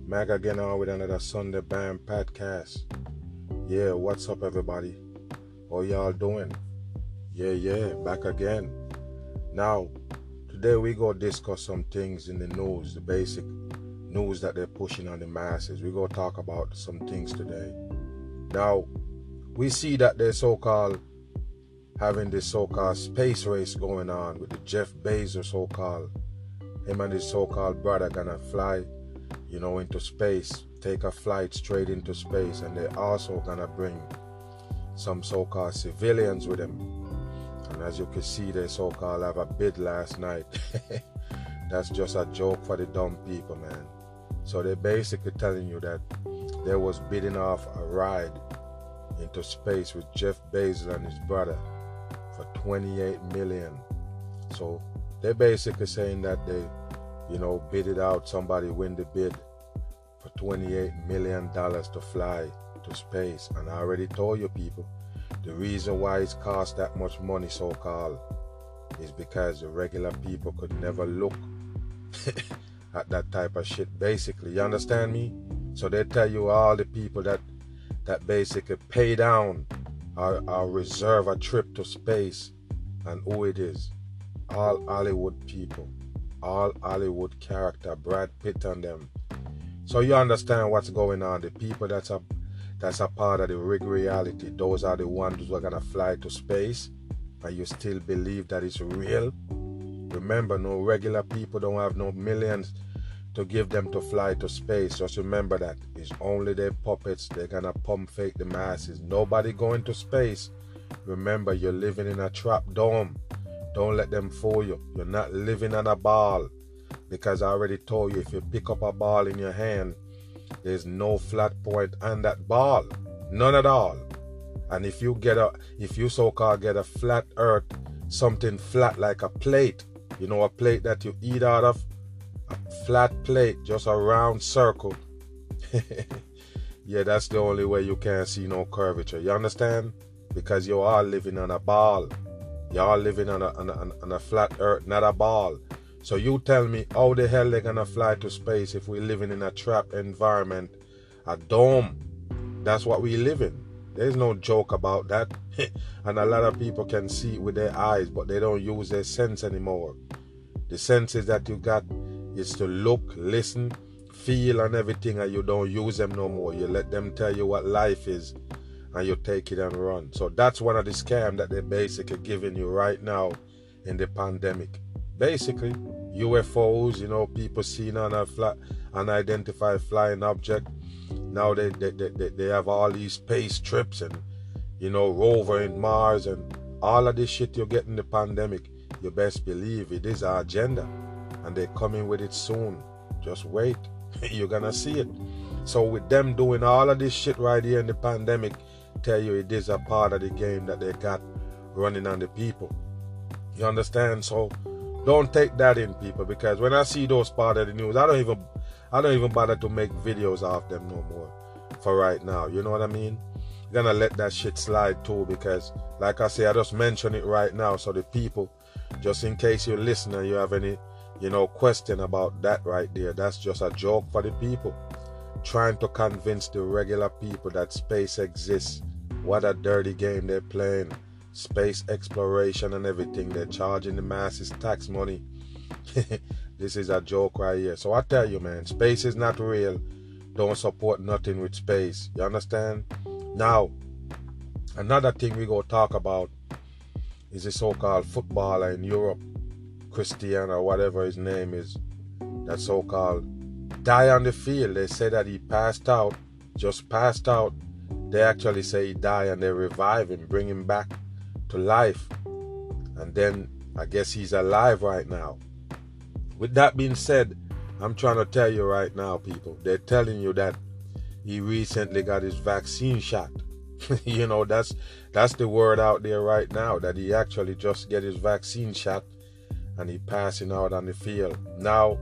Mag again on with another Sunday Bam podcast. Yeah, what's up everybody? How y'all doing? Yeah, back again. Now, today we go discuss some things in the news, the basic news that they're pushing on the masses. We go talk about some things today. Now, we see that they're having this so-called space race going on with the Jeff Bezos him and his so-called brother gonna fly, into space, take a flight straight into space, and they're also gonna bring some so-called civilians with them. And as you can see, they so-called have a bid last night. That's just a joke for the dumb people, man. So they're basically telling you that they was bidding off a ride into space with Jeff Bezos and his brother for $28 million. So they're basically saying that they, bid it out. Somebody win the bid for $28 million to fly to space. And I already told you people, the reason why it's cost that much money so-called is because the regular people could never look at that type of shit, basically. You understand me? So they tell you all the people that basically pay down or reserve a trip to space, and who it is. All Hollywood people, all Hollywood character, Brad Pitt and them. So you understand what's going on. The people that's a part of the rig reality, those are the ones who are gonna fly to space, and you still believe that it's real. Remember, no regular people don't have no millions to give them to fly to space. Just remember that it's only their puppets. They're gonna pump fake the masses. Nobody going to space. Remember, you're living in a trap dome. Don't let them fool you. You're not living on a ball, because I already told you, if you pick up a ball in your hand, there's no flat point on that ball, none at all. And if you so-called get a flat earth, something flat like a plate, a plate that you eat out of, a flat plate, just a round circle. Yeah, that's the only way you can't see no curvature. You understand? Because you are living on a ball. You are living on a flat earth, not a ball. So you tell me, how the hell they're gonna fly to space if we're living in a trap environment, a dome? That's what we live in. There's no joke about that. And a lot of people can see it with their eyes, but they don't use their sense anymore. The senses that you got is to look, listen, feel and everything, and you don't use them no more. You let them tell you what life is, and you take it and run. So that's one of the scams that they're basically giving you right now in the pandemic. Basically, UFOs, people seeing unidentified flying object. Now they have all these space trips and, rover in Mars and all of this shit you get in the pandemic. You best believe it is our agenda, and they're coming with it soon. Just wait. You're gonna see it. So with them doing all of this shit right here in the pandemic, tell you it is a part of the game that they got running on the people. You understand? So don't take that in, people, because when I see those part of the news, I don't even bother to make videos of them no more for right now. You know what I mean? I'm gonna let that shit slide too, because like I say, I just mention it right now so the people, just in case you're listening, you have any question about that right there. That's just a joke for the people, trying to convince the regular people that space exists. What a dirty game they're playing. Space exploration and everything. They're charging the masses tax money. This is a joke right here. So I tell you, man, space is not real. Don't support nothing with space. You understand? Now, another thing we go talk about is a so-called footballer in Europe, Cristiano, whatever his name is, that so-called die on the field. They say that he just passed out. They actually say he died, and they revive him, bring him back to life. And then I guess he's alive right now. With that being said, I'm trying to tell you right now, people, they're telling you that he recently got his vaccine shot. That's the word out there right now, that he actually just get his vaccine shot and he passing out on the field. Now,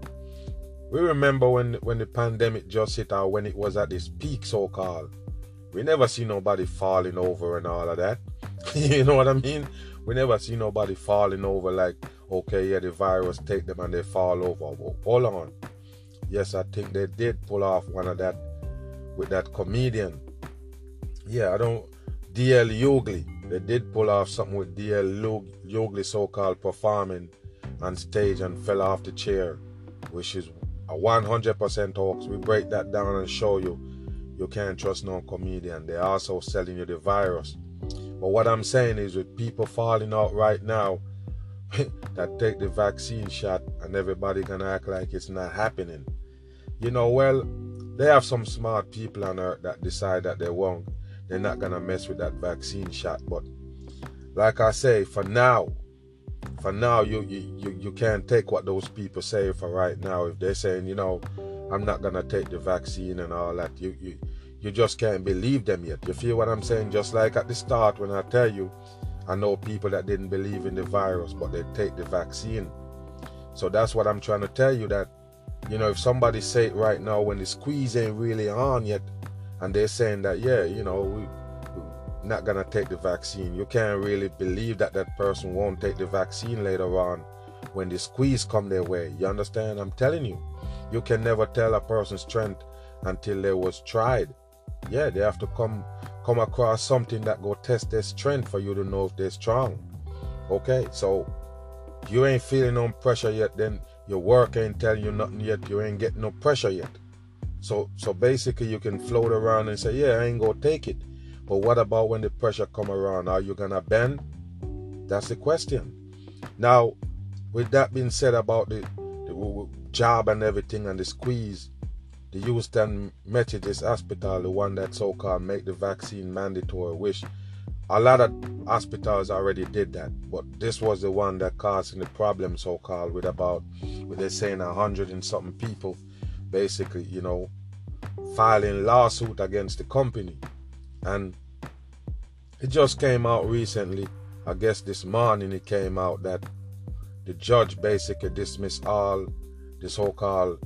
we remember when the pandemic just hit out, when it was at its peak, so-called. We never see nobody falling over and all of that. You know what I mean? We never see nobody falling over like, okay, yeah, the virus take them and they fall over. Hold on. Yes, I think they did pull off one of that with that comedian. Yeah, DL Hughley. They did pull off something with DL Hughley, so-called performing on stage and fell off the chair, which is a 100% hoax. We break that down and show you can't trust no comedian. They're also selling you the virus. But what I'm saying is, with people falling out right now that take the vaccine shot, and everybody gonna act like it's not happening. Well, they have some smart people on earth that decide that they're not gonna mess with that vaccine shot. But like I say, for now, you can't take what those people say for right now. If they're saying, I'm not gonna take the vaccine and all that, you just can't believe them yet. You feel what I'm saying? Just like at the start when I tell you, I know people that didn't believe in the virus, but they take the vaccine. So that's what I'm trying to tell you, that if somebody say it right now when the squeeze ain't really on yet, and they're saying that, we're not gonna take the vaccine, you can't really believe that person won't take the vaccine later on when the squeeze come their way. You understand? I'm telling you, you can never tell a person's strength until they was tried. Yeah, they have to come across something that go test their strength for you to know if they're strong. Okay, so you ain't feeling no pressure yet, then your work ain't telling you nothing yet, you ain't getting no pressure yet. So basically you can float around and say, yeah, I ain't gonna take it. But what about when the pressure come around? Are you gonna bend? That's the question. Now, with that being said about the job and everything and the squeeze, the Houston Methodist Hospital, the one that so-called make the vaccine mandatory, which a lot of hospitals already did that, but this was the one that caused the problem, so-called, with they're saying 100 and something people basically, filing lawsuit against the company. And it just came out recently, I guess this morning it came out, that the judge basically dismissed all the so-called,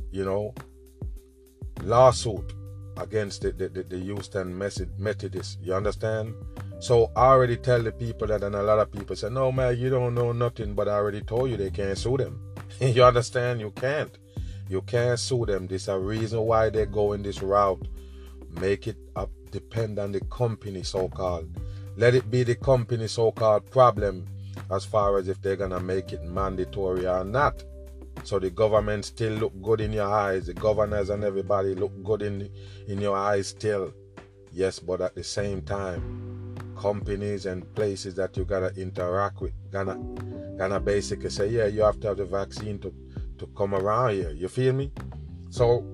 lawsuit against the Houston Methodist. You understand? So I already tell the people that, and a lot of people say, no man, you don't know nothing, but I already told you they can't sue them. You understand? You can't sue them. There's a reason why they're going this route. Make it depend on the company, so-called. Let it be the company, so-called, problem as far as if they're gonna make it mandatory or not. So the government still look good in your eyes. The governors and everybody look good in your eyes still. Yes, but at the same time, companies and places that you gotta interact with gonna basically say, yeah, you have to have the vaccine to come around here. You feel me? So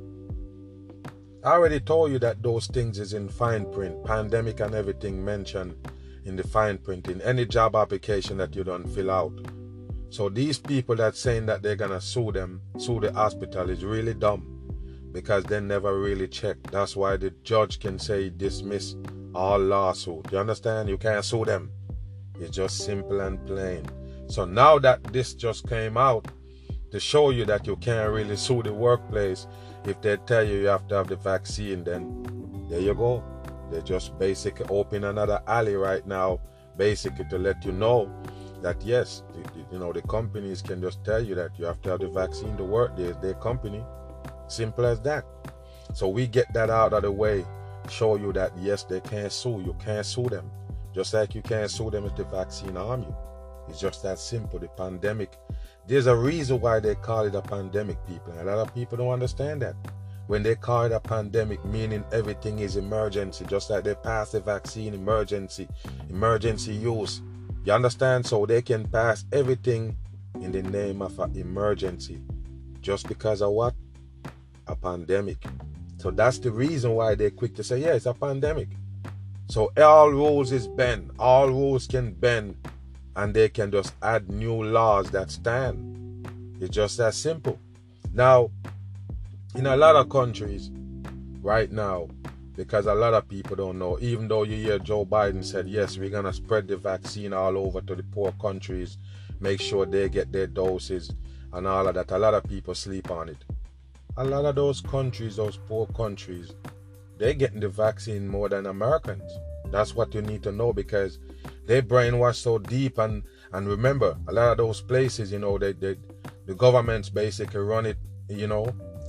I already told you that those things is in fine print. Pandemic and everything mentioned in the fine print in any job application that you don't fill out. So these people that saying that they're gonna sue the hospital, is really dumb, because they never really checked. That's why the judge can say dismiss all lawsuit. You understand? You can't sue them. It's just simple and plain. So now that this just came out to show you that you can't really sue the workplace if they tell you have to have the vaccine, then there you go. They just basically open another alley right now, basically to let you know that yes, the companies can just tell you that you have to have the vaccine to work. There's their company. Simple as that. So we get that out of the way, show you that yes, they can't sue. You can't sue them. Just like you can't sue them if the vaccine harm you. It's just that simple. The pandemic, there's a reason why they call it a pandemic, people. A lot of people don't understand that. When they call it a pandemic, meaning everything is emergency, just like they pass the vaccine emergency use. You understand? So they can pass everything in the name of an emergency. Just because of what? A pandemic. So that's the reason why they're quick to say, yeah, it's a pandemic. So all rules is bend. All rules can bend, and they can just add new laws that stand. It's just that simple. Now, in a lot of countries right now, because a lot of people don't know, even though you hear Joe Biden said, yes, we're going to spread the vaccine all over to the poor countries, make sure they get their doses and all of that. A lot of people sleep on it. A lot of those countries, those poor countries, they're getting the vaccine more than Americans. That's what you need to know, because they brainwash so deep. And remember, a lot of those places, the governments basically run it,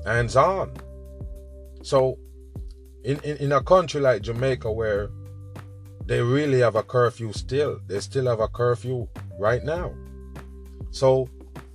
Hands on. So in a country like Jamaica where they really have a curfew still, they still have a curfew right now. So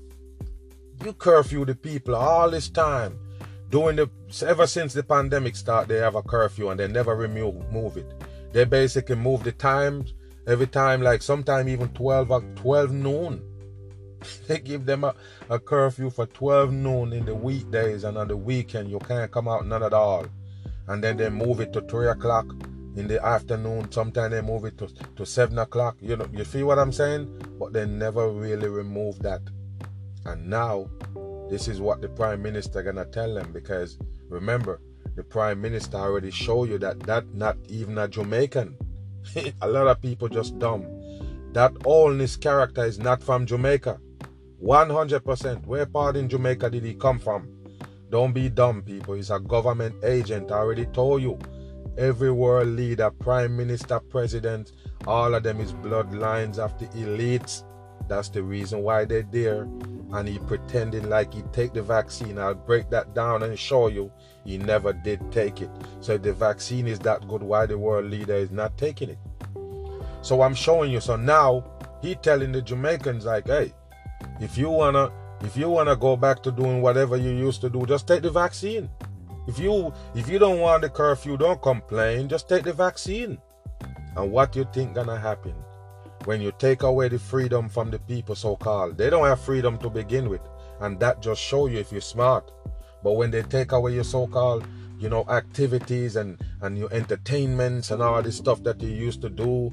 you curfew the people all this time. Ever since the pandemic started, they have a curfew and they never remove it. They basically move the times every time, like sometime even 12 noon. They give them a curfew for 12 noon in the weekdays, and on the weekend you can't come out none at all. And then they move it to 3 o'clock in the afternoon. Sometimes they move it to 7 o'clock. You know, you feel what I'm saying? But they never really remove that. And now, this is what the Prime Minister gonna tell them, because remember, the Prime Minister already showed you that not even a Jamaican. A lot of people just dumb. That Holness character is not from Jamaica. 100%. Where part in Jamaica did he come from? Don't be dumb, people. He's a government agent. I already told you. Every world leader, Prime Minister, President, all of them is bloodlines of the elites. That's the reason why they're there. And he pretending like he take the vaccine. I'll break that down and show you he never did take it. So if the vaccine is that good, why the world leader is not taking it? So I'm showing you. So now he telling the Jamaicans like, hey, if you wanna go back to doing whatever you used to do, just take the vaccine. If you don't want the curfew, don't complain. Just take the vaccine. And what you think gonna happen when you take away the freedom from the people, so-called? They don't have freedom to begin with, and that just show you if you're smart. But when they take away your so-called, activities and your entertainments and all this stuff that you used to do,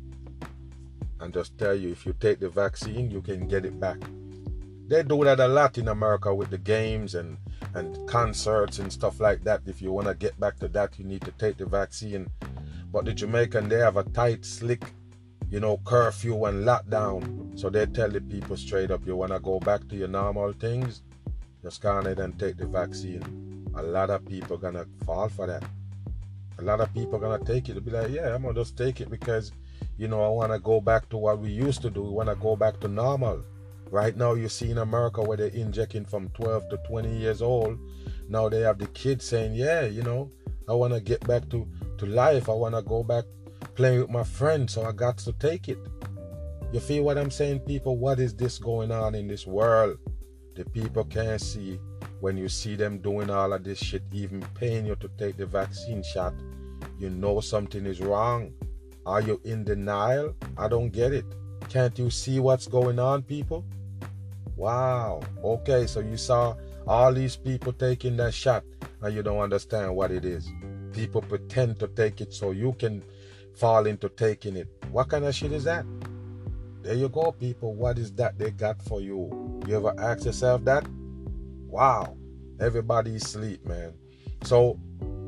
and just tell you, if you take the vaccine, you can get it back. They do that a lot in America with the games and concerts and stuff like that. If you want to get back to that, you need to take the vaccine. But the Jamaican, they have a tight, slick, curfew and lockdown. So they tell the people straight up, you want to go back to your normal things, just go ahead and take the vaccine. A lot of people going to fall for that. A lot of people going to take it. They'll be like, yeah, I'm going to just take it because, I want to go back to what we used to do. We want to go back to normal. Right now, you see in America where they're injecting from 12 to 20 years old. Now they have the kids saying, yeah, I want to get back to life. I want to go back playing with my friends, so I got to take it. You feel what I'm saying, people? What is this going on in this world? The people can't see when you see them doing all of this shit, even paying you to take the vaccine shot. You know something is wrong. Are you in denial? I don't get it. Can't you see what's going on, people? Wow. Okay, so you saw all these people taking that shot and you don't understand what it is. People pretend to take it so you can fall into taking it. What kind of shit is that? There you go, people. What is that they got for you? You ever ask yourself that? Wow. Everybody's asleep, man. So,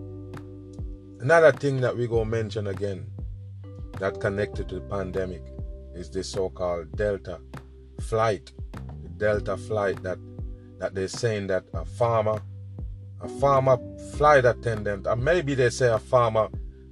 another thing that we're going to mention again that connected to the pandemic is this so-called Delta flight. The Delta flight that they're saying that a farmer flight attendant, or maybe they say a farmer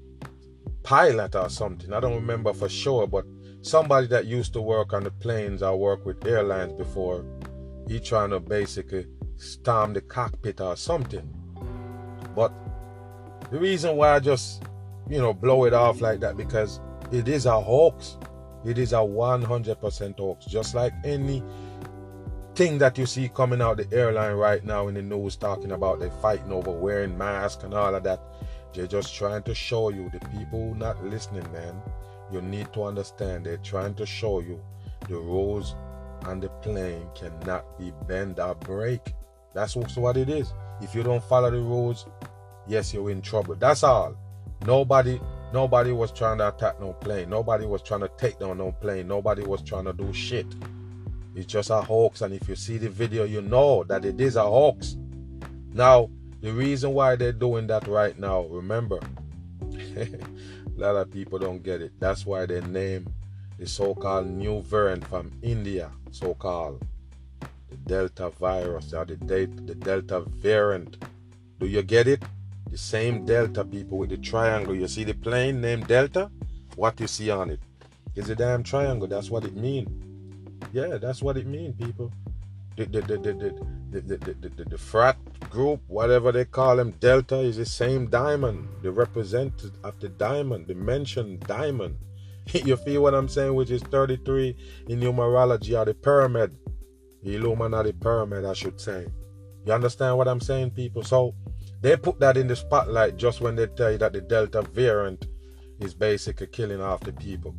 pilot or something. I don't remember for sure, but somebody that used to work on the planes or work with airlines before, he trying to basically storm the cockpit or something. But the reason why I just, blow it off like that, because it is a hoax. It is a 100% hoax. Just like any thing that you see coming out the airline right now in the news talking about they fighting over wearing masks and all of that. They're just trying to show you, the people not listening, man. You need to understand, they're trying to show you the rules on the plane cannot be bent or break. That's also what it is. If you don't follow the rules, yes, you're in trouble. That's all. Nobody was trying to attack no plane. Nobody was trying to take down no plane. Nobody was trying to do shit. It's just a hoax. And if you see the video, you know that it is a hoax. Now, the reason why they're doing that right now, remember, a lot of people don't get it. That's why they name the so-called new variant from India, so-called the Delta virus, or the Delta variant. Do you get it? The same Delta, people, with the triangle. You see the plane named Delta? What you see on it is a damn triangle. That's what it means. Yeah, that's what it means, people. The frat group, whatever they call them, Delta, is the same diamond. The representative of the diamond, the mentioned diamond. You feel what I'm saying? Which is 33 in numerology, or the pyramid. The Illuminati pyramid, I should say. You understand what I'm saying, people? So they put that in the spotlight just when they tell you that the Delta variant is basically killing off the people.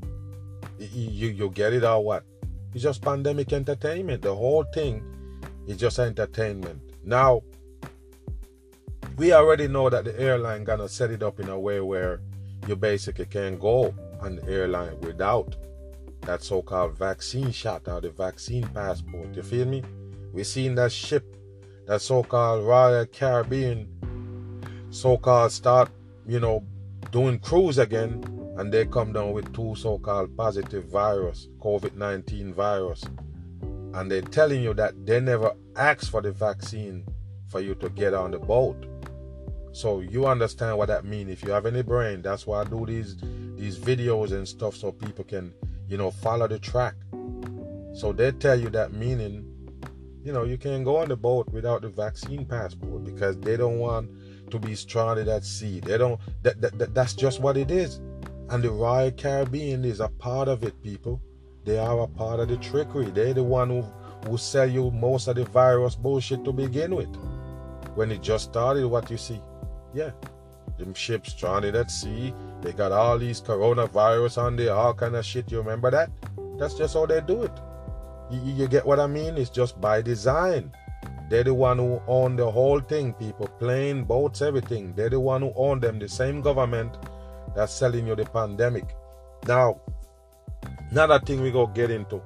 You get it or what? It's just pandemic entertainment. The whole thing is just entertainment. Now, we already know that the airline gonna set it up in a way where you basically can't go on the airline without that so-called vaccine shot or the vaccine passport. You feel me? We seen that ship, that so-called Royal Caribbean, so-called start, doing cruise again, and they come down with 2 so-called positive virus, COVID-19 virus. And they're telling you that they never asked for the vaccine for you to get on the boat. So you understand what that means. If you have any brain, that's why I do these videos and stuff, so people can, follow the track. So they tell you that meaning, you can't go on the boat without the vaccine passport, because they don't want to be stranded at sea. They don't. That's just what it is. And the Royal Caribbean is a part of it, people. They are a part of the trickery. They're the one who sell you most of the virus bullshit to begin with. When it just started, what you see, yeah, them ships stranded at sea. They got all these coronavirus on there, all kind of shit. You remember that? That's just how they do it. You get what I mean? It's just by design. They're the one who own the whole thing, people. Plane, boats, everything. They're the one who own them. The same government that's selling you the pandemic. Now, another thing we go get into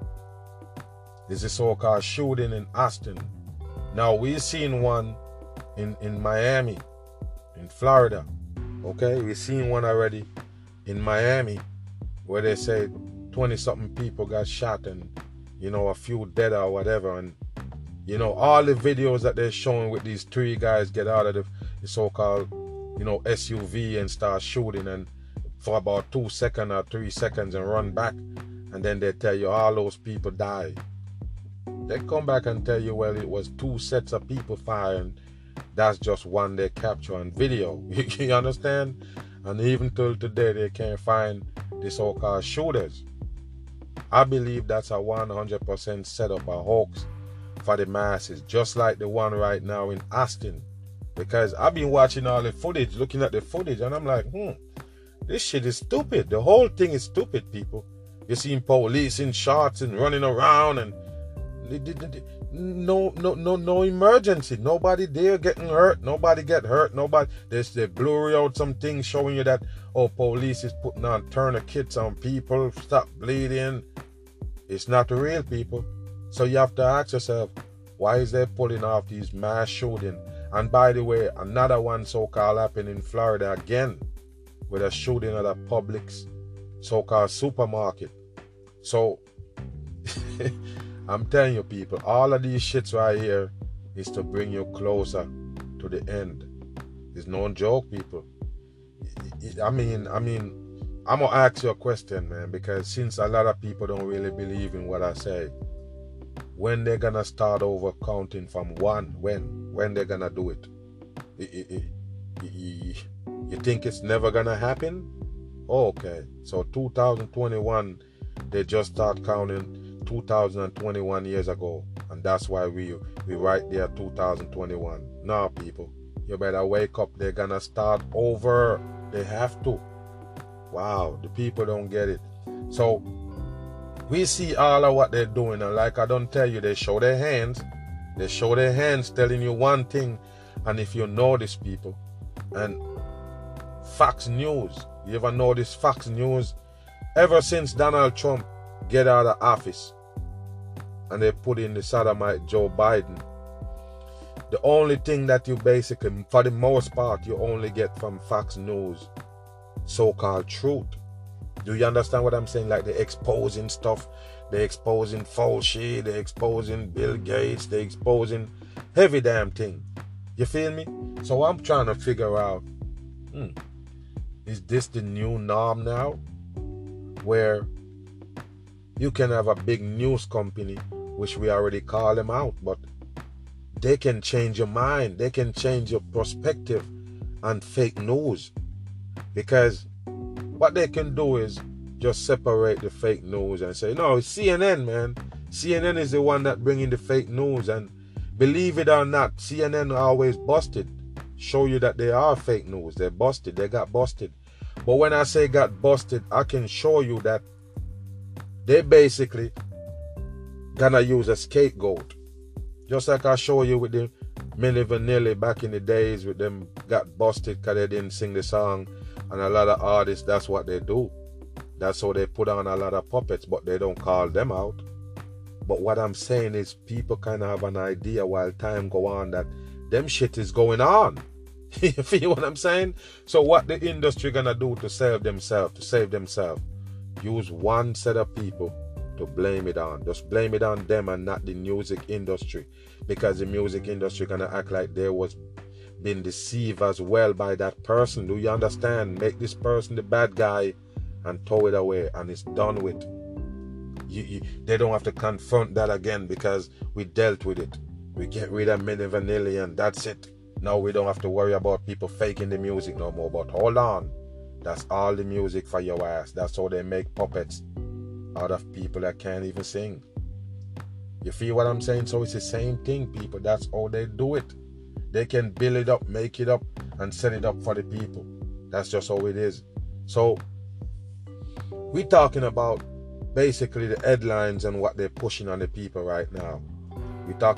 is the so-called shooting in Austin. Now, we've seen one in Miami, in Florida. Okay, we've seen one already in Miami where they say 20-something people got shot and, a few dead or whatever. And, all the videos that they're showing with these 3 guys get out of the so-called, SUV and start shooting, and for about 2 seconds or 3 seconds and run back. And then they tell you all those people died. They come back and tell you, well, it was 2 sets of people firing. That's just one they capture on video. You understand? And even till today, they can't find the so-called shooters. I believe that's a 100% setup, a hoax for the masses, just like the one right now in Austin. Because I've been watching all the footage, looking at the footage, and I'm like, this shit is stupid. The whole thing is stupid, people. You see police in shorts and running around, and no emergency. Nobody there getting hurt. Nobody get hurt. Nobody. They blurry out some things showing you that, police is putting on tourniquets on people, stop bleeding. It's not real, people. So you have to ask yourself, why is they pulling off these mass shooting? And by the way, another one so-called happened in Florida again, with a shooting at a Publix so-called supermarket. So I'm telling you, people, all of these shits right here is to bring you closer to the end. It's no joke, people. I mean, I'm gonna ask you a question, man, because since a lot of people don't really believe in what I say, when they're gonna start over counting from 1? When they're gonna do it? You think it's never gonna happen? Okay, so 2021, they just start counting 2021 years ago, and that's why we right there 2021. Now, people, you better wake up. They're gonna start over. They have to. Wow, the people don't get it. So we see all of what they're doing, and like I don't tell you, they show their hands. They show their hands telling you one thing, and if you notice, people, and Fox News, you ever notice Fox News? Ever since Donald Trump get out of office and they put in the sodomite Joe Biden, the only thing that you basically, for the most part, you only get from Fox News, so-called truth. Do you understand what I'm saying? Like, they're exposing stuff. They're exposing Fauci. They're exposing Bill Gates. They're exposing every damn thing. You feel me? So I'm trying to figure out, is this the new norm now? Where you can have a big news company which we already call them out, but they can change your mind. They can change your perspective on fake news. Because what they can do is just separate the fake news and say, no, it's CNN, man. CNN is the one that bringing the fake news. And believe it or not, CNN are always busted. Show you that they are fake news. They're busted. They got busted. But when I say got busted, I can show you that they basically gonna use a scapegoat. Just like I show you with the Milli Vanilli back in the days with them got busted because they didn't sing the song. And a lot of artists, that's what they do. That's how they put on a lot of puppets, but they don't call them out. But what I'm saying is people kind of have an idea while time go on that them shit is going on. You feel what I'm saying? So what the industry gonna do to save themselves, use one set of people to blame it on. Just blame it on them and not the music industry. Because the music industry gonna act like they was been deceived as well by that person. Do you understand? Make this person the bad guy and throw it away and it's done with. They don't have to confront that again because we dealt with it. We get rid of Milli Vanilli and that's it. Now we don't have to worry about people faking the music no more. But hold on. That's all the music for your ass. That's how they make puppets out of people that can't even sing. You feel what I'm saying? So it's the same thing, people. That's how they do it. They can build it up, make it up, and set it up for the people. That's just how it is. So we're talking about basically the headlines and what they're pushing on the people right now. We go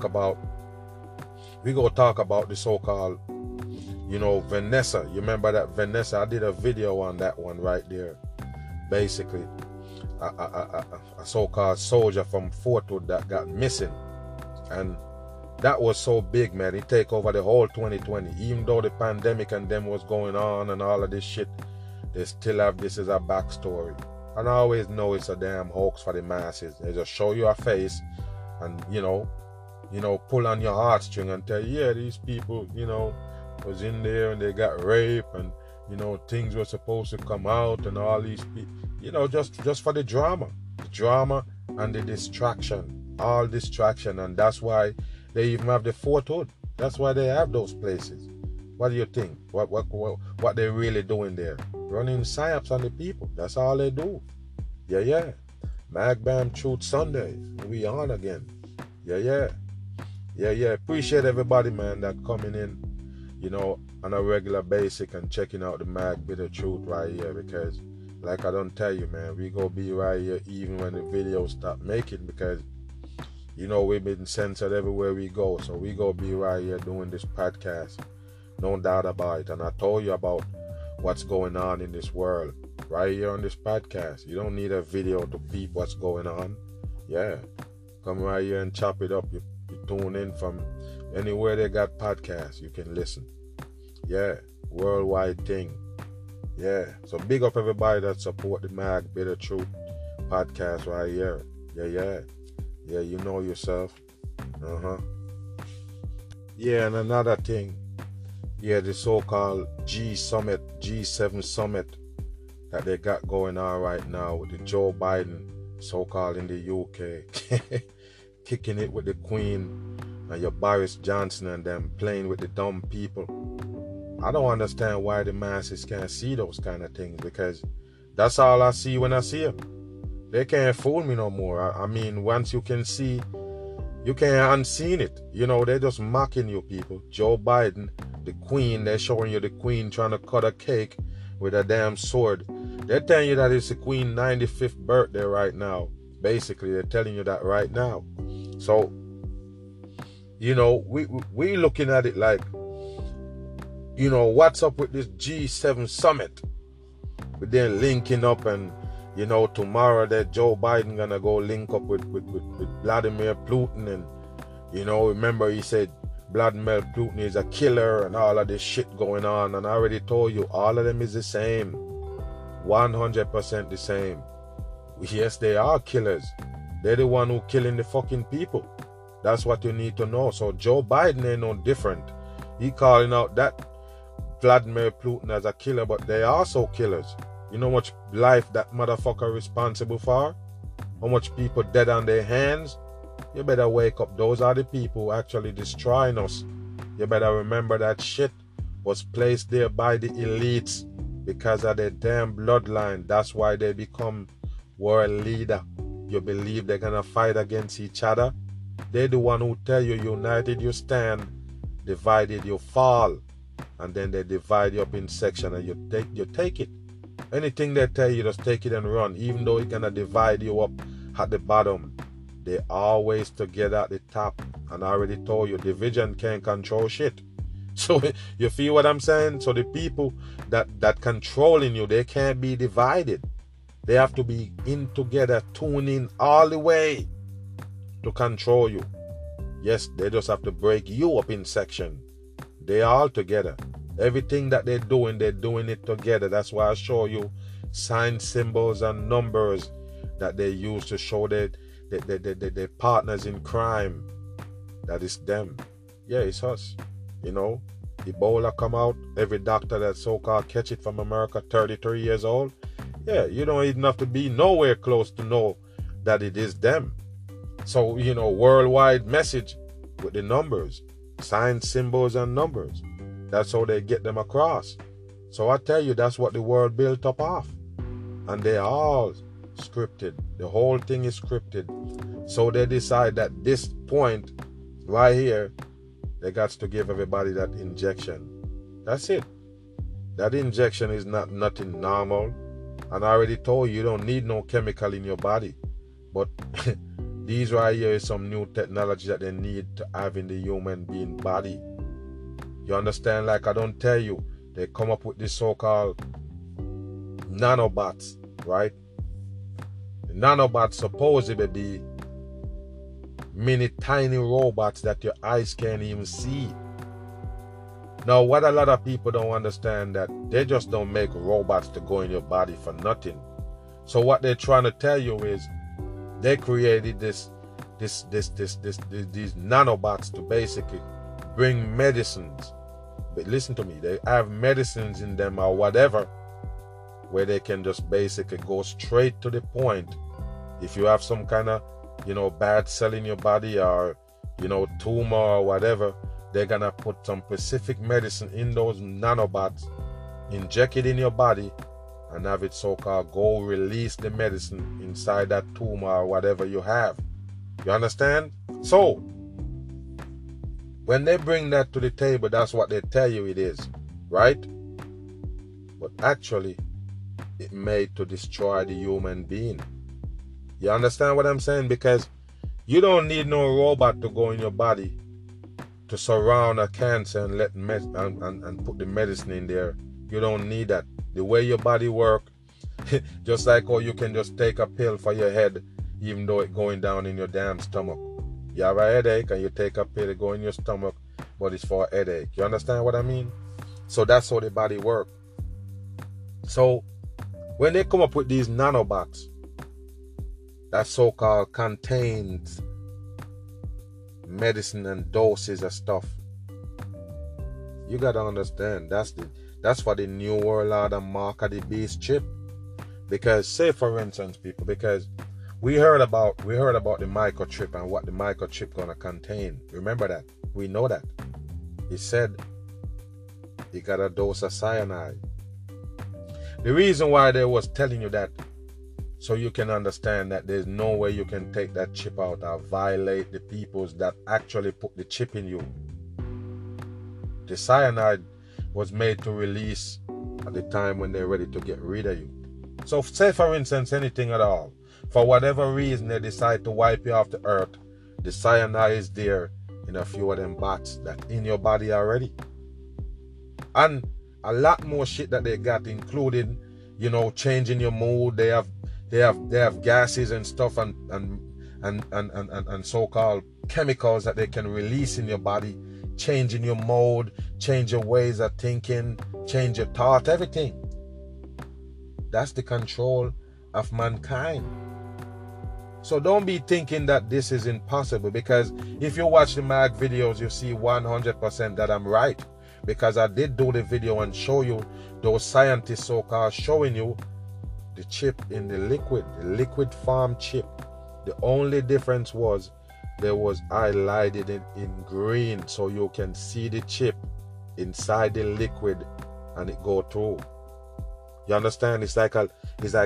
talk about the so-called, Vanessa. You remember that Vanessa? I did a video on that one right there. Basically, a so-called soldier from Fort Hood that got missing. And that was so big, man. It take over the whole 2020. Even though the pandemic and them was going on and all of this shit, they still have this as a backstory. And I always know it's a damn hoax for the masses. They just show you a face and, pull on your heartstring and tell you, yeah, these people, was in there and they got raped and, things were supposed to come out and all these people, just for the drama. The drama and the distraction. All distraction. And that's why they even have the Fort Hood. That's why they have those places. What do you think? What they really doing there? Running psyops on the people. That's all they do. Yeah. Mag Bam Truth Sunday. We on again. Yeah. Appreciate everybody, man, that coming in, on a regular basis and checking out the Mag Bit of Truth right here. Because, like I don't tell you, man, we go be right here even when the videos stop making because we've been censored everywhere we go. So we go be right here doing this podcast. No doubt about it. And I told you about what's going on in this world right here on this podcast. You don't need a video to peep what's going on. Yeah. Come right here and chop it up. You tune in from anywhere they got podcasts. You can listen. Yeah. Worldwide thing. Yeah. So big up everybody that support the Mag Bit of Truth podcast right here. Yeah, you know yourself. Yeah, and another thing. Yeah, the so-called G7 summit that they got going on right now with the Joe Biden, so-called in the UK, kicking it with the Queen and your Boris Johnson and them playing with the dumb people. I don't understand why the masses can't see those kind of things because that's all I see when I see them. They can't fool me no more. I mean, once you can see, you can't unseen it. They're just mocking you people. Joe Biden, the Queen, they're showing you the Queen trying to cut a cake with a damn sword. They're telling you that it's the Queen's 95th birthday right now. Basically, they're telling you that right now. So, we looking at it like, what's up with this G7 summit? But then linking up and, tomorrow that Joe Biden gonna go link up with Vladimir Putin and, remember he said Vladimir Putin is a killer and all of this shit going on. And I already told you, all of them is the same. 100% the same. Yes, they are killers. They're the one who killing the fucking people. That's what you need to know. So Joe Biden ain't no different. He calling out that Vladimir Putin as a killer, but they are also killers. You know how much life that motherfucker responsible for? How much people dead on their hands? You better wake up. Those are the people actually destroying us. You better remember that shit was placed there by the elites because of their damn bloodline. That's why they become world leader. You believe they're gonna fight against each other? They're the one who tell you united you stand, divided you fall. And then they divide you up in section and you take it. Anything they tell you, just take it and run. Even though it's gonna divide you up at the bottom, they always together at the top. And I already told you, division can't control shit. So you feel what I'm saying? So the people that controlling you, they can't be divided. They have to be in together, tuning all the way to control you. Yes, they just have to break you up in section. They all together. Everything that they're doing it together. That's why I show you signs, symbols, and numbers that they use to show their partners in crime. That is them. Yeah, it's us. You know, Ebola come out. Every doctor that so-called catch it from America, 33 years old. Yeah, you don't even have to be nowhere close to know that it is them. So, you know, worldwide message with the numbers. Signs, symbols, and numbers. That's how they get them across. So I tell you, that's what the world built up of. And they all scripted. The whole thing is scripted. So they decide that this point right here, they got to give everybody that injection. That's it. That injection is not nothing normal. And I already told you, you don't need no chemical in your body. But these right here is some new technology that they need to have in the human being body. You understand? Like I don't tell you, they come up with this so-called nanobots, right? The nanobots supposedly be mini tiny robots that your eyes can't even see. Now, what a lot of people don't understand, that they just don't make robots to go in your body for nothing. So what they're trying to tell you is they created these nanobots to basically bring medicines. But listen to me, they have medicines in them or whatever, where they can just basically go straight to the point. If you have some kind of, bad cell in your body or, tumor or whatever, they're gonna put some specific medicine in those nanobots, inject it in your body, and have it so-called go release the medicine inside that tumor or whatever you have. You understand? So, when they bring that to the table, that's what they tell you it is, right? But actually, it's made to destroy the human being. You understand what I'm saying? Because you don't need no robot to go in your body to surround a cancer and and put the medicine in there. You don't need that. The way your body works, just like how you can just take a pill for your head, even though it's going down in your damn stomach. You have a headache and you take a pill, it go in your stomach, but it's for a headache. You understand what I mean? So that's how the body works. So when they come up with these nanobots that so-called contains medicine and doses of stuff, you gotta understand that's for the new world order mark of the beast chip. Because say for instance, people, because we heard about the microchip and what the microchip gonna contain. Remember that. We know that. He said he got a dose of cyanide. The reason why they was telling you that, so you can understand that there's no way you can take that chip out or violate the peoples that actually put the chip in you. The cyanide was made to release at the time when they're ready to get rid of you. So say for instance anything at all, for whatever reason they decide to wipe you off the earth, the cyanide is there in a few of them bots that in your body already. And a lot more shit that they got, including, changing your mood. They have gases and stuff and so-called chemicals that they can release in your body, changing your mode, change your ways of thinking, change your thought, everything. That's the control of mankind. So don't be thinking that this is impossible, because if you watch the mag videos, you see 100% that I'm right. Because I did do the video and show you those scientists so-called showing you the chip in the liquid form chip. The only difference was there was highlighted in green, so you can see the chip inside the liquid and it go through. You understand? It's like a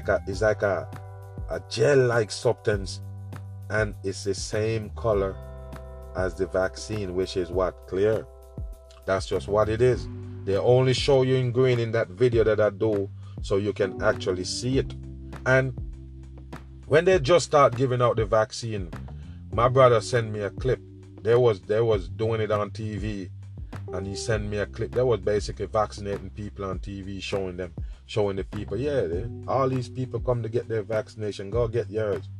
gel-like substance, and it's the same color as the vaccine, which is what? Clear. That's just what it is. They only show you in green in that video that I do, so you can actually see it. And when they just start giving out the vaccine, my brother sent me a clip. They was doing it on TV, and he sent me a clip. They was basically vaccinating people on TV, showing the people, yeah, all these people come to get their vaccination, go get yours.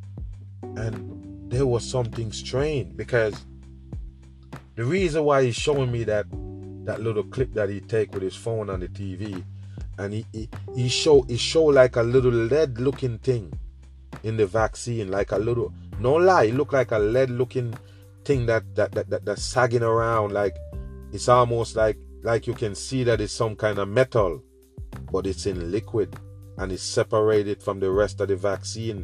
And there was something strange, because the reason why he's showing me that little clip that he take with his phone on the TV, and he show like a little lead looking thing in the vaccine, like a little, no lie, it look like a lead looking thing that's sagging around, like it's almost like you can see that it's some kind of metal, but it's in liquid and it's separated from the rest of the vaccine,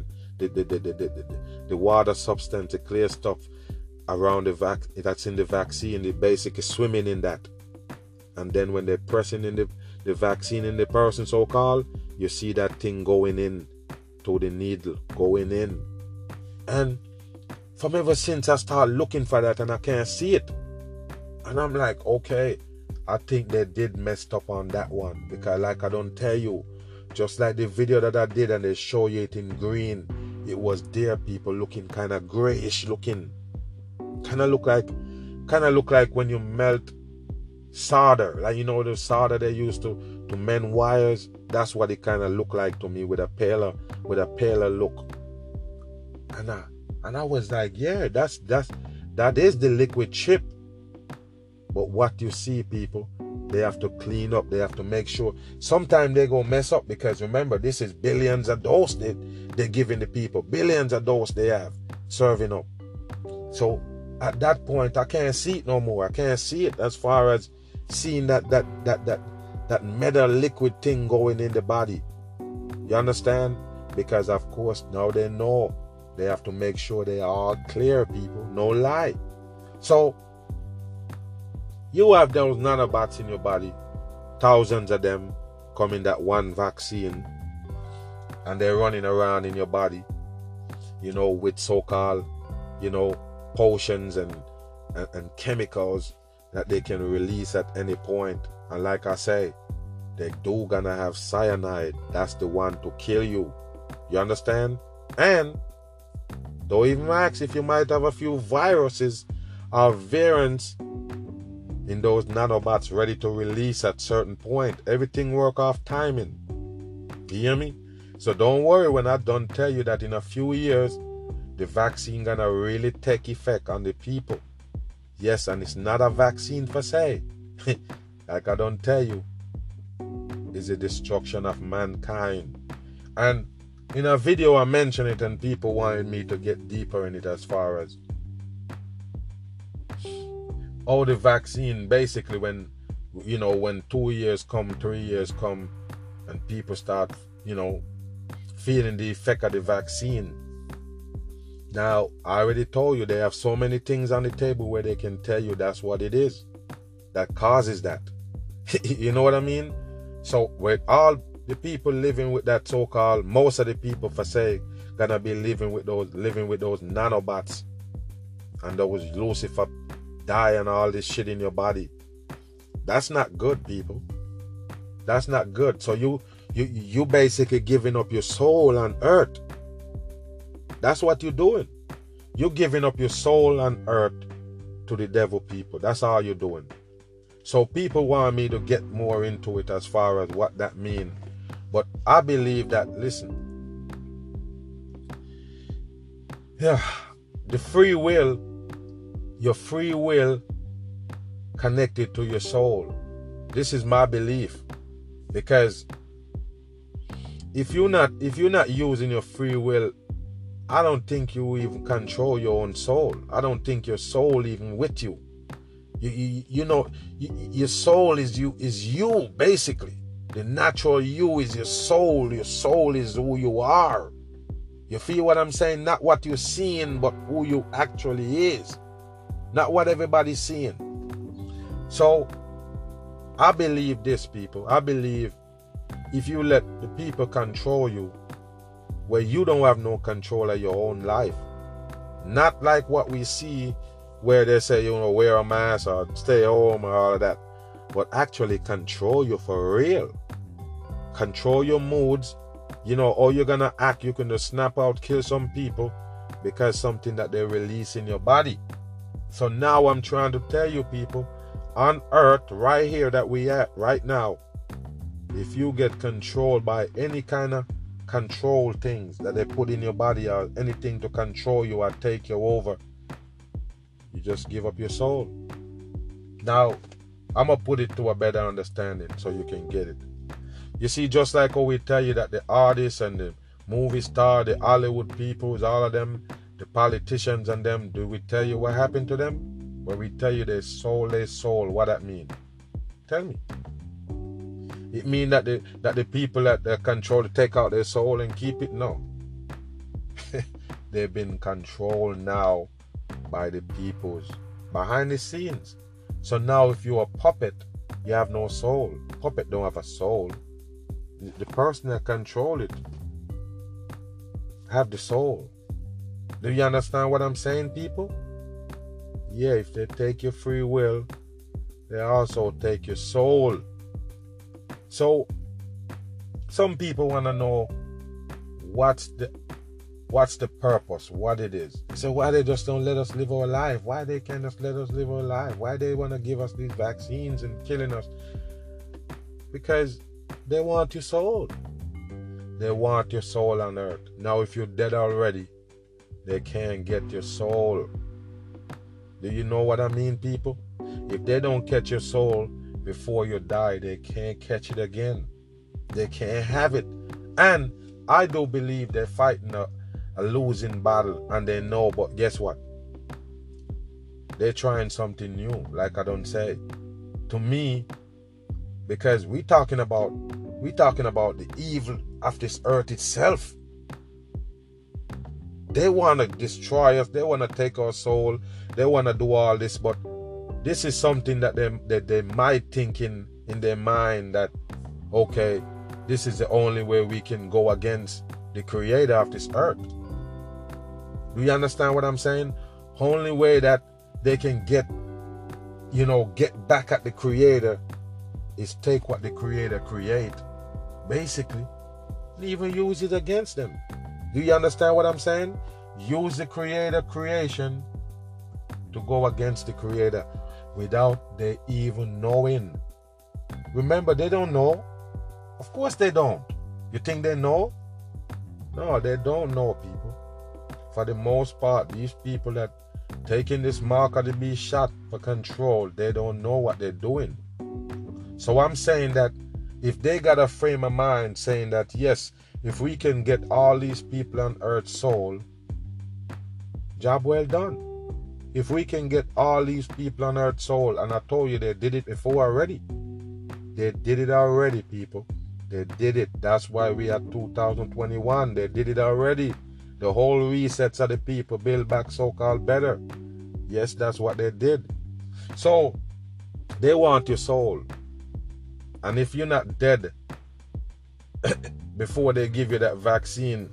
the water substance, the clear stuff around that's in the vaccine. They basically swimming in that. And then when they're pressing in the vaccine in the person, so-called, you see that thing going in to the needle, going in. And from ever since, I started looking for that and I can't see it. And I'm like, okay, I think they did messed up on that one. Because like I don't tell you, just like the video that I did and they show you it in green, it was there, people looking kind of grayish looking. Kind of look like when you melt solder, like, you know, the solder they used to mend wires. That's what it kind of looked like to me, with a paler look. And I was like, yeah, that is the liquid chip. But what you see, people, they have to clean up. They have to make sure. Sometimes they go mess up, because remember, this is billions of doses they're giving the people. Billions of doses they have serving up. So at that point, I can't see it no more. I can't see it as far as seeing that metal liquid thing going in the body. You understand? Because of course now they know they have to make sure they are all clear, people. No lie. So you have those nanobots in your body, thousands of them come in that one vaccine, and they're running around in your body, you know, with so-called, you know, potions and chemicals that they can release at any point. And like I say, they do gonna have cyanide. That's the one to kill you. You understand? And don't even ask if you might have a few viruses or variants in those nanobots ready to release at certain point. Everything work off timing. You hear me? So don't worry when I don't tell you that in a few years the vaccine gonna really take effect on the people. Yes, and it's not a vaccine per se. Like I don't tell you, it's the destruction of mankind. And in a video I mentioned it, and people wanted me to get deeper in it, as far as all the vaccine, basically when 2 years come, 3 years come, and people start, feeling the effect of the vaccine. Now, I already told you they have so many things on the table where they can tell you that's what it is that causes that. You know what I mean? So with all the people living with that so-called, most of the people for say gonna be living with those nanobots and those Lucifer dye and all this shit in your body. That's not good, people. That's not good. So you basically giving up your soul on earth. That's what you're doing. You're giving up your soul on earth to the devil, people. That's all you're doing. So people want me to get more into it as far as what that means. But I believe that, listen, yeah, the free will, your free will connected to your soul. This is my belief. Because if you're not using your free will, I don't think you even control your own soul. I don't think your soul even with you. Your soul is you basically. The natural you is your soul. Your soul is who you are. You feel what I'm saying? Not what you're seeing, but who you actually is. Not what everybody's seeing. So, I believe this, people. I believe if you let the people control you, where you don't have no control of your own life, not like what we see where they say, you know, wear a mask or stay home or all of that, but actually control you for real. Control your moods. You know, or you're gonna act, you can just snap out, kill some people because something that they release in your body. So now I'm trying to tell you, people, on earth, right here that we at right now, if you get controlled by any kind of control things that they put in your body or anything to control you or take you over, you just give up your soul. Now, I'm gonna put it to a better understanding so you can get it. You see, just like how we tell you that the artists and the movie star, the Hollywood people, all of them, the politicians and them, do we tell you what happened to them? When we tell you they sold their soul, what that mean? Tell me. It mean that the people that they control take out their soul and keep it? No. They've been controlled now by the peoples behind the scenes. So now if you're a puppet, you have no soul. Puppet don't have a soul. The person that control it have the soul. Do you understand what I'm saying, people? Yeah, if they take your free will, they also take your soul. So some people want to know what's the purpose, what it is. So why they just don't let us live our life? Why they can't just let us live our life? Why they want to give us these vaccines and killing us? Because they want your soul. They want your soul on earth. Now, if you're dead already, they can't get your soul. Do you know what I mean, people? If they don't catch your soul before you die, they can't catch it again. They can't have it. And I do believe they're fighting a losing battle, and they know, but guess what? They're trying something new, like I don't say. To me, because we talking about the evil of this earth itself. They want to destroy us. They want to take our soul. They want to do all this, but this is something that they might think in their mind that, okay, this is the only way we can go against the creator of this earth. Do you understand what I'm saying? Only way that they can get back at the creator is take what the creator create, basically, and even use it against them. Do you understand what I'm saying? Use the creator creation to go against the creator without they even knowing. Remember, they don't know. Of course they don't. You think they know? No, they don't know, people. For the most part, these people that taking this marker to be shot for control, they don't know what they're doing. So I'm saying that if they got a frame of mind saying that, yes, if we can get all these people on earth soul, job well done. If we can get all these people on earth soul, and I told you they did it before already. They did it already, people. They did it. That's why we are 2021. They did it already. The whole resets of the people build back so-called better. Yes, that's what they did. So they want your soul. And if you're not dead before they give you that vaccine,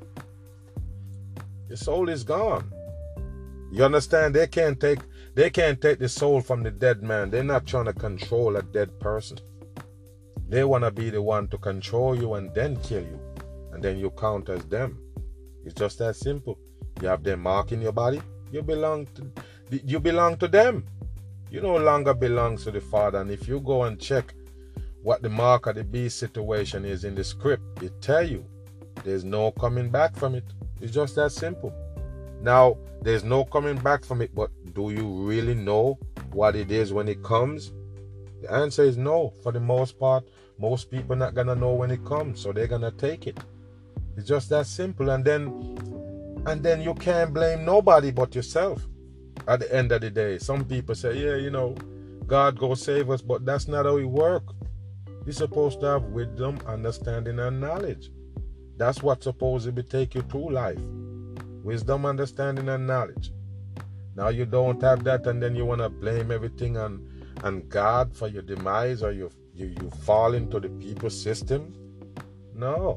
your soul is gone. You understand? They can't take the soul from the dead man. They're not trying to control a dead person. They want to be the one to control you and then kill you. And then you count as them. It's just that simple. You have their mark in your body. You belong to them. You no longer belong to the Father. And if you go and check what the mark of the beast situation is in the script, it tell you there's no coming back from it. It's just that simple. Now, there's no coming back from it, but do you really know what it is when it comes? The answer is no. For the most part, most people not gonna know when it comes, so they're gonna take it. It's just that simple. And then you can't blame nobody but yourself. At the end of the day, some people say, yeah, God go save us, but that's not how it works. You're supposed to have wisdom, understanding, and knowledge. That's what's supposed to be take you through life. Wisdom, understanding, and knowledge. Now you don't have that, and then you want to blame everything on God for your demise, or you fall into the people's system. No.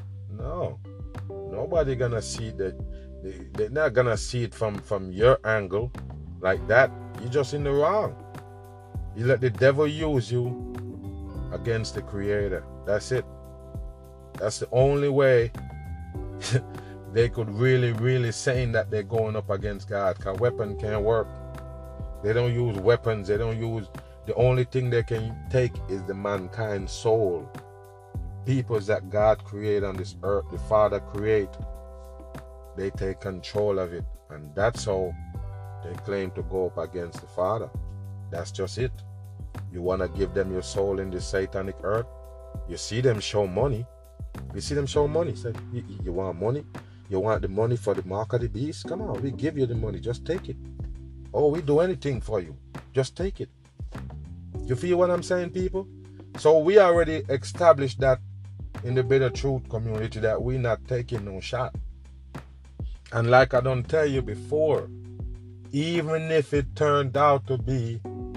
Nobody gonna see that. They're not gonna see it from your angle like that. You're just in the wrong. You let the devil use you against the Creator. That's it. That's the only way they could really saying that they're going up against God. Because weapon can't work. They don't use weapons. They don't use... The only thing they can take is the mankind's soul. Peoples that God created on this earth, the Father create. They take control of it. And that's how they claim to go up against the Father. That's just it. You want to give them your soul in this satanic earth? You see them show money. Say, you want money? You want the money for the mark of the beast? Come on, we give you the money. Just take it. Oh, we do anything for you. Just take it. You feel what I'm saying, people? So we already established that in the Bitter Truth community that we're not taking no shot. And like I don't tell you before, even if it turned out to be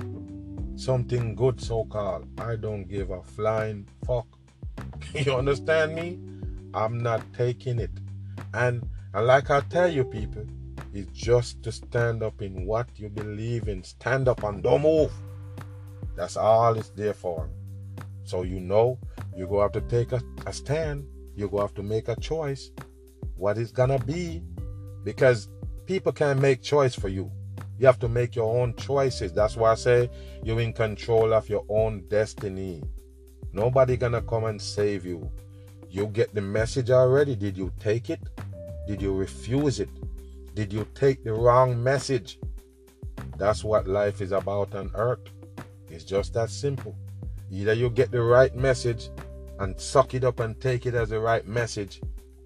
something good, so-called, I don't give a flying fuck. You understand me? I'm not taking it. And like I tell you, people, it's just to stand up in what you believe in. Stand up and don't move. That's all it's there for. So you know, you're going to have to take a stand. You're going to have to make a choice. What it's going to be. Because people can't make choice for you. You have to make your own choices. That's why I say you're in control of your own destiny. Nobody gonna come and save you. You get the message already. Did you take it? Did you refuse it? Did you take the wrong message? That's what life is about on earth. It's just that simple. Either you get the right message and suck it up and take it as the right message.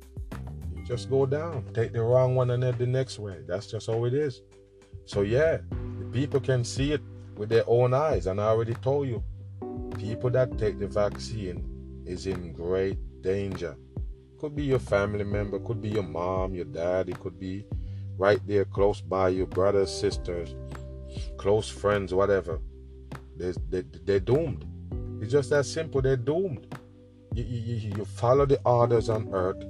You just go down. Take the wrong one and head the next way. That's just how it is. So yeah, the people can see it with their own eyes. And I already told you, people that take the vaccine is in great danger. Could be your family member, could be your mom, your dad, it could be right there close by, your brothers, sisters, close friends, whatever. They're doomed. It's just that simple. They're doomed. You follow the orders on earth.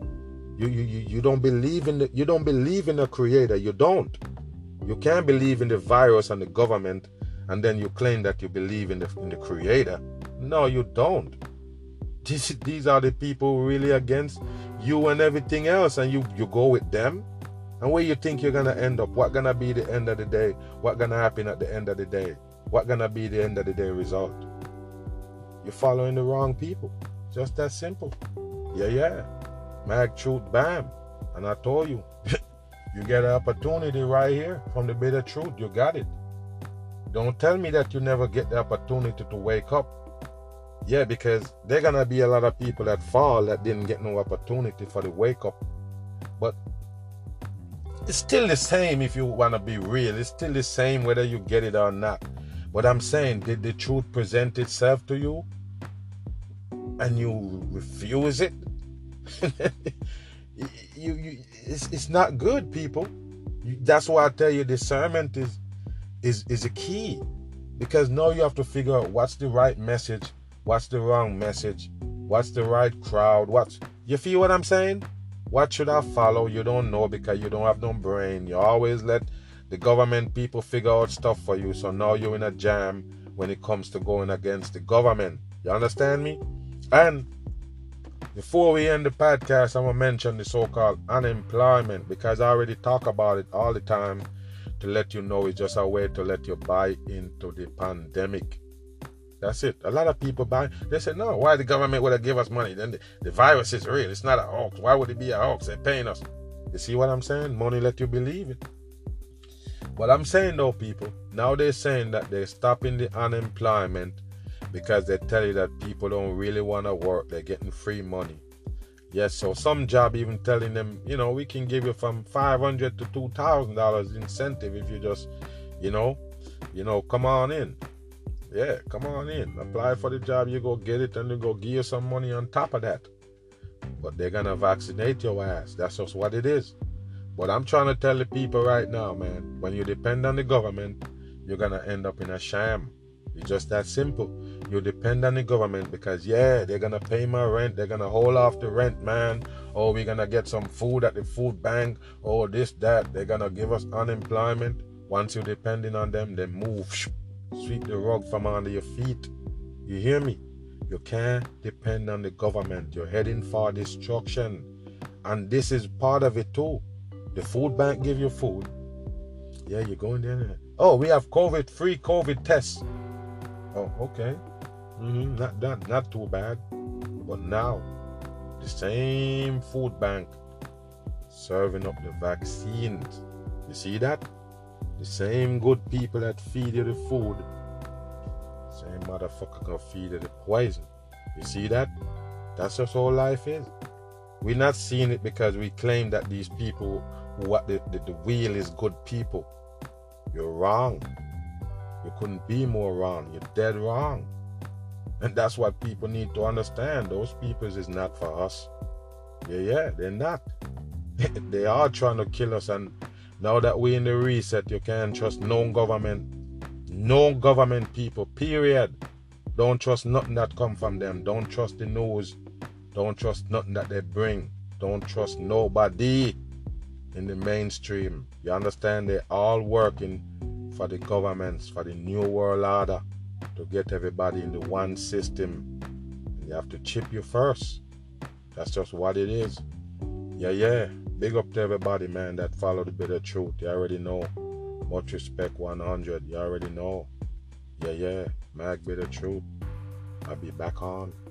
You don't believe in the Creator. You don't. You can't believe in the virus and the government and then you claim that you believe in the Creator. No, you don't. These are the people really against you and everything else, and you go with them. And where you think you're gonna end up? What gonna be the end of the day? What gonna happen at the end of the day? What gonna be the end of the day result? You're following the wrong people. Just that simple. Yeah. Mag Truth, bam. And I told you, you get an opportunity right here from the Bitter Truth. You got it. Don't tell me that you never get the opportunity to wake up. Yeah, because there gonna be a lot of people that fall that didn't get no opportunity for the wake up. But it's still the same if you want to be real. It's still the same whether you get it or not. But I'm saying, did the truth present itself to you and you refuse it? It's not good, people. That's why I tell you discernment is a key. Because now you have to figure out what's the right message, what's the wrong message, what's the right crowd, you feel what I'm saying? What should I follow? You don't know because you don't have no brain. You always let the government people figure out stuff for you. So now you're in a jam when it comes to going against the government. You understand me? And before we end the podcast, I'm going to mention the so-called unemployment because I already talk about it all the time to let you know it's just a way to let you buy into the pandemic. That's it. A lot of people buy. They say, no, why the government would have give us money? Then the virus is real. It's not a hoax. Why would it be a hoax? They're paying us. You see what I'm saying? Money let you believe it. What I'm saying though, people, now they're saying that they're stopping the unemployment because they tell you that people don't really want to work. They're getting free money. Yes, so some job even telling them, we can give you from $500 to $2,000 incentive if you just, come on in. Yeah, come on in. Apply for the job, you go get it, and they go give you some money on top of that. but they're gonna vaccinate your ass. That's just what it is. But I'm trying to tell the people right now, man, when you depend on the government, you're gonna end up in a sham. It's just that simple. You depend on the government because, yeah, they're gonna pay my rent, they're gonna hold off the rent, man. Oh, we're gonna get some food at the food bank. Oh, this, that. They're gonna give us unemployment. Once you're depending on them, they move, sweep the rug from under your feet. You hear me? You can't depend on the government. You're heading for destruction. And this is part of it too. The food bank give you food. Yeah, you're going there. Oh, we have free COVID tests. Oh, okay. Not too bad. But now, the same food bank serving up the vaccines. You see that? The same good people that feed you the food, same motherfucker gonna feed you the poison. You see that? That's just how life is. We're not seeing it because we claim that these people who at the wheel is good people. You're wrong. You couldn't be more wrong. You're dead wrong. And that's what people need to understand. Those people is not for us. Yeah, they're not. They are trying to kill us, and now that we're in the reset, you can't trust no government people, period. Don't trust nothing that come from them. Don't trust the news. Don't trust nothing that they bring. Don't trust nobody in the mainstream. You understand? They're all working for the governments, for the New World Order, to get everybody into one system. And you have to chip you first. That's just what it is. Yeah. Big up to everybody, man, that follow the bit of truth. You already know. Much respect 100. You already know. Yeah. Mag bit of truth. I'll be back on.